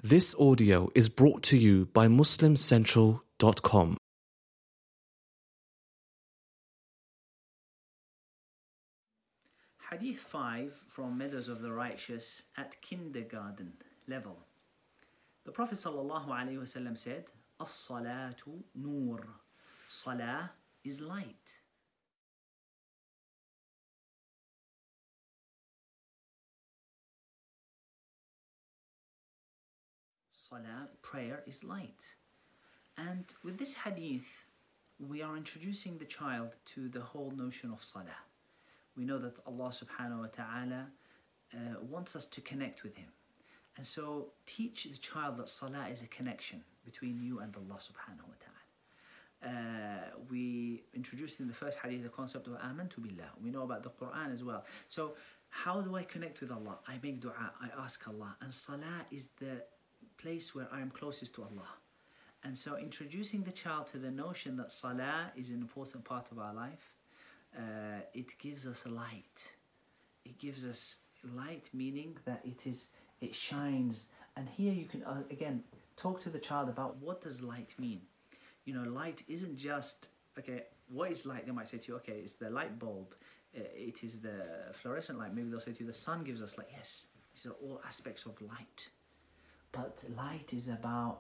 This audio is brought to you by MuslimCentral.com. Hadith 5 from Meadows of the Righteous at kindergarten level. The Prophet ﷺ said, As-salatu nur. Salah is light. Salah, prayer, is light. And with this hadith, we are introducing the child to the whole notion of salah. We know that Allah subhanahu wa ta'ala wants us to connect with Him. And so teach the child that salah is a connection between you and Allah subhanahu wa ta'ala. We introduced in the first hadith the concept of amantu billah. We know about the Quran as well. So how do I connect with Allah? I make dua, I ask Allah. And salah is the place where I am closest to Allah. And so introducing the child to the notion that salah is an important part of our life, it gives us a light. It gives us light, meaning that it shines. And here you can again talk to the child about what does light mean. You know, light isn't just, okay, what is light? They might say to you, okay, it's the light bulb, it is the fluorescent light. Maybe they'll say to you, the sun gives us light. Yes, these are all aspects of light. But light is about,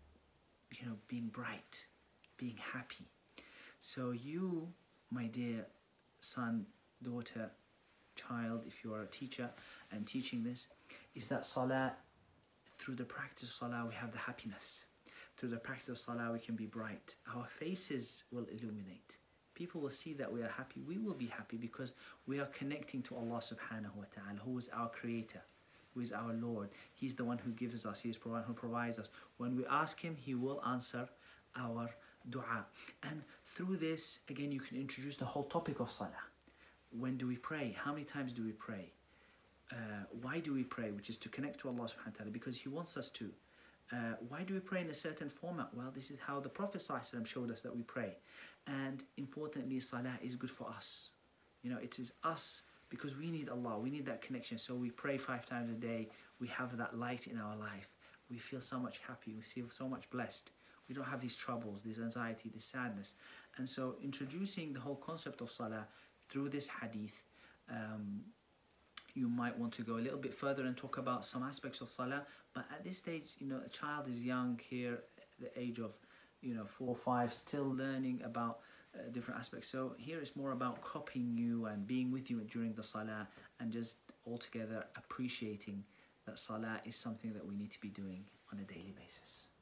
you know, being bright, being happy. So you, my dear son, daughter, child, if you are a teacher and teaching this, is that salah, through the practice of salah we have the happiness. Through the practice of salah we can be bright. Our faces will illuminate. People will see that we are happy. We will be happy because we are connecting to Allah subhanahu wa ta'ala, who is our creator, who is our Lord. He's the one who gives us, He is the one who provides us. When we ask Him, He will answer our dua. And through this, again, you can introduce the whole topic of salah. When do we pray? How many times do we pray? Why do we pray? Which is to connect to Allah subhanahu wa ta'ala, because He wants us to. Why do we pray in a certain format? Well, this is how the Prophet ﷺ showed us that we pray. And importantly, salah is good for us. You know, it is us, because we need Allah, we need that connection. So we pray 5 times a day. We have that light in our life. We feel so much happy. We feel so much blessed. We don't have these troubles, this anxiety, this sadness. And so introducing the whole concept of salah through this hadith, you might want to go a little bit further and talk about some aspects of salah. But at this stage, you know, a child is young here, at the age of, 4 or 5, still learning about different aspects. So here it's more about copying you and being with you during the salah, and just altogether appreciating that salah is something that we need to be doing on a daily basis.